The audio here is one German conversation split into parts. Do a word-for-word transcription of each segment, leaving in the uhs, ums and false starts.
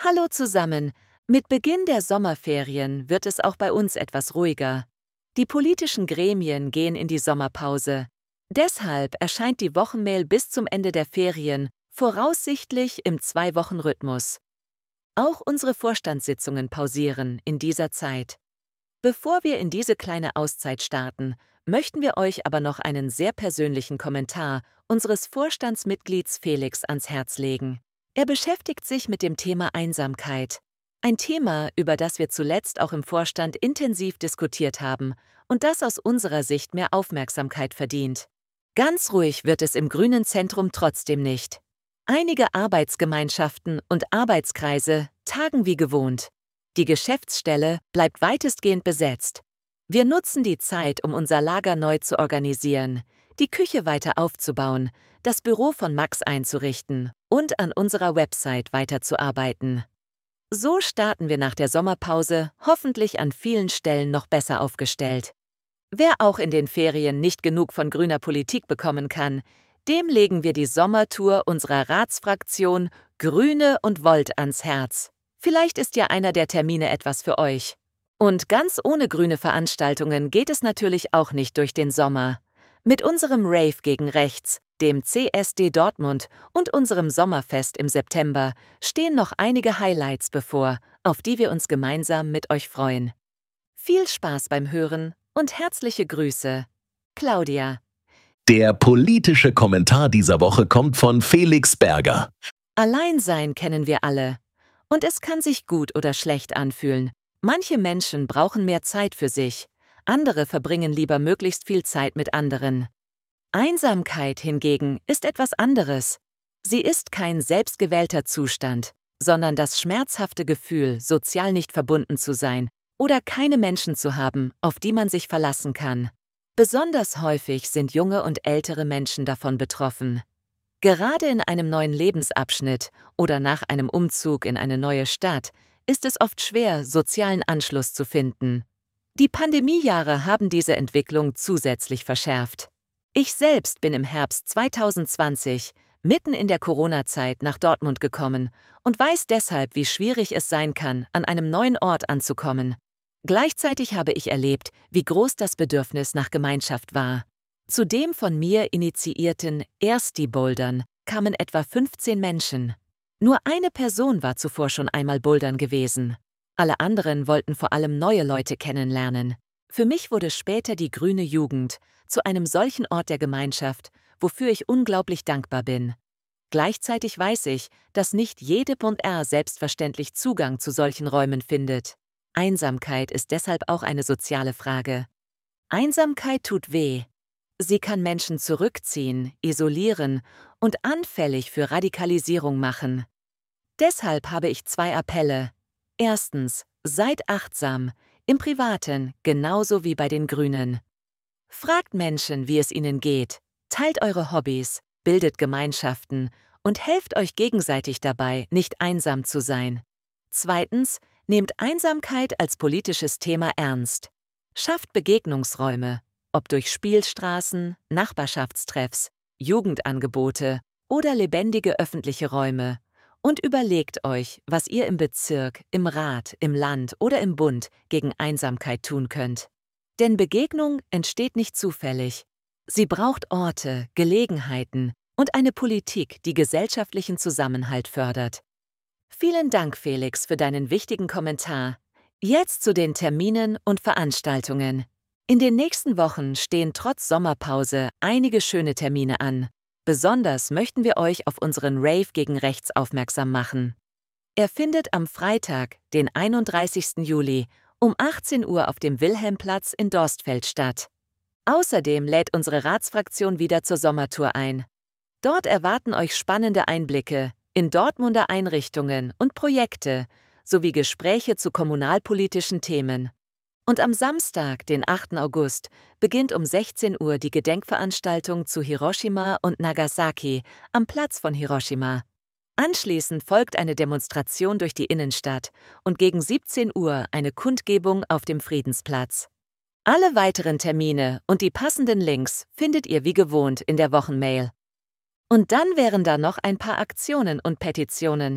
Hallo zusammen. Mit Beginn der Sommerferien wird es auch bei uns etwas ruhiger. Die politischen Gremien gehen in die Sommerpause. Deshalb erscheint die Wochenmail bis zum Ende der Ferien, voraussichtlich im Zwei-Wochen-Rhythmus. Auch unsere Vorstandssitzungen pausieren in dieser Zeit. Bevor wir in diese kleine Auszeit starten, möchten wir euch aber noch einen sehr persönlichen Kommentar unseres Vorstandsmitglieds Felix ans Herz legen. Er beschäftigt sich mit dem Thema Einsamkeit. Ein Thema, über das wir zuletzt auch im Vorstand intensiv diskutiert haben und das aus unserer Sicht mehr Aufmerksamkeit verdient. Ganz ruhig wird es im Grünen Zentrum trotzdem nicht. Einige Arbeitsgemeinschaften und Arbeitskreise tagen wie gewohnt. Die Geschäftsstelle bleibt weitestgehend besetzt. Wir nutzen die Zeit, um unser Lager neu zu organisieren, die Küche weiter aufzubauen, das Büro von Max einzurichten und an unserer Website weiterzuarbeiten. So starten wir nach der Sommerpause hoffentlich an vielen Stellen noch besser aufgestellt. Wer auch in den Ferien nicht genug von grüner Politik bekommen kann, dem legen wir die Sommertour unserer Ratsfraktion Grüne und Volt ans Herz. Vielleicht ist ja einer der Termine etwas für euch. Und ganz ohne grüne Veranstaltungen geht es natürlich auch nicht durch den Sommer. Mit unserem Rave gegen Rechts, dem C S D Dortmund und unserem Sommerfest im September stehen noch einige Highlights bevor, auf die wir uns gemeinsam mit euch freuen. Viel Spaß beim Hören und herzliche Grüße. Claudia. Der politische Kommentar dieser Woche kommt von Felix Berger. Alleinsein kennen wir alle. Und es kann sich gut oder schlecht anfühlen. Manche Menschen brauchen mehr Zeit für sich, andere verbringen lieber möglichst viel Zeit mit anderen. Einsamkeit hingegen ist etwas anderes. Sie ist kein selbstgewählter Zustand, sondern das schmerzhafte Gefühl, sozial nicht verbunden zu sein oder keine Menschen zu haben, auf die man sich verlassen kann. Besonders häufig sind junge und ältere Menschen davon betroffen. Gerade in einem neuen Lebensabschnitt oder nach einem Umzug in eine neue Stadt ist es oft schwer, sozialen Anschluss zu finden. Die Pandemiejahre haben diese Entwicklung zusätzlich verschärft. Ich selbst bin im Herbst zweitausendzwanzig, mitten in der Corona-Zeit, nach Dortmund gekommen und weiß deshalb, wie schwierig es sein kann, an einem neuen Ort anzukommen. Gleichzeitig habe ich erlebt, wie groß das Bedürfnis nach Gemeinschaft war. Zu dem von mir initiierten Ersti-Bouldern kamen etwa fünfzehn Menschen. Nur eine Person war zuvor schon einmal bouldern gewesen. Alle anderen wollten vor allem neue Leute kennenlernen. Für mich wurde später die Grüne Jugend zu einem solchen Ort der Gemeinschaft, wofür ich unglaublich dankbar bin. Gleichzeitig weiß ich, dass nicht jede Bund R selbstverständlich Zugang zu solchen Räumen findet. Einsamkeit ist deshalb auch eine soziale Frage. Einsamkeit tut weh. Sie kann Menschen zurückziehen, isolieren und anfällig für Radikalisierung machen. Deshalb habe ich zwei Appelle. Erstens, seid achtsam, im Privaten genauso wie bei den Grünen. Fragt Menschen, wie es ihnen geht, teilt eure Hobbys, bildet Gemeinschaften und helft euch gegenseitig dabei, nicht einsam zu sein. Zweitens, nehmt Einsamkeit als politisches Thema ernst. Schafft Begegnungsräume, ob durch Spielstraßen, Nachbarschaftstreffs, Jugendangebote oder lebendige öffentliche Räume. Und überlegt euch, was ihr im Bezirk, im Rat, im Land oder im Bund gegen Einsamkeit tun könnt. Denn Begegnung entsteht nicht zufällig. Sie braucht Orte, Gelegenheiten und eine Politik, die gesellschaftlichen Zusammenhalt fördert. Vielen Dank, Felix, für deinen wichtigen Kommentar. Jetzt zu den Terminen und Veranstaltungen. In den nächsten Wochen stehen trotz Sommerpause einige schöne Termine an. Besonders möchten wir euch auf unseren Rave gegen Rechts aufmerksam machen. Er findet am Freitag, den einunddreißigsten Juli, um achtzehn Uhr auf dem Wilhelmplatz in Dorstfeld statt. Außerdem lädt unsere Ratsfraktion wieder zur Sommertour ein. Dort erwarten euch spannende Einblicke in Dortmunder Einrichtungen und Projekte sowie Gespräche zu kommunalpolitischen Themen. Und am Samstag, den achten August, beginnt um sechzehn Uhr die Gedenkveranstaltung zu Hiroshima und Nagasaki am Platz von Hiroshima. Anschließend folgt eine Demonstration durch die Innenstadt und gegen siebzehn Uhr eine Kundgebung auf dem Friedensplatz. Alle weiteren Termine und die passenden Links findet ihr wie gewohnt in der Wochenmail. Und dann wären da noch ein paar Aktionen und Petitionen.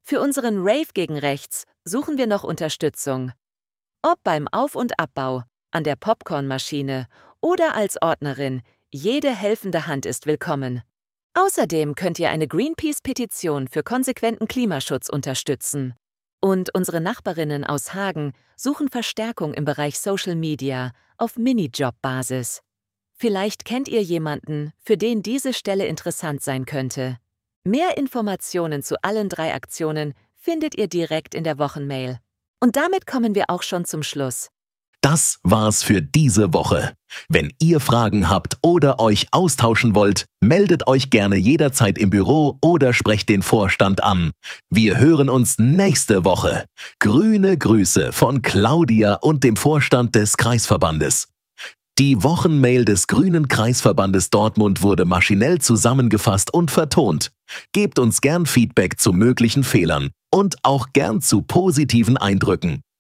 Für unseren Rave gegen Rechts suchen wir noch Unterstützung. Ob beim Auf- und Abbau, an der Popcornmaschine oder als Ordnerin, jede helfende Hand ist willkommen. Außerdem könnt ihr eine Greenpeace-Petition für konsequenten Klimaschutz unterstützen. Und unsere Nachbarinnen aus Hagen suchen Verstärkung im Bereich Social Media auf Minijob-Basis. Vielleicht kennt ihr jemanden, für den diese Stelle interessant sein könnte. Mehr Informationen zu allen drei Aktionen findet ihr direkt in der Wochenmail. Und damit kommen wir auch schon zum Schluss. Das war's für diese Woche. Wenn ihr Fragen habt oder euch austauschen wollt, meldet euch gerne jederzeit im Büro oder sprecht den Vorstand an. Wir hören uns nächste Woche. Grüne Grüße von Claudia und dem Vorstand des Kreisverbandes. Die Wochenmail des Grünen Kreisverbandes Dortmund wurde maschinell zusammengefasst und vertont. Gebt uns gern Feedback zu möglichen Fehlern und auch gern zu positiven Eindrücken.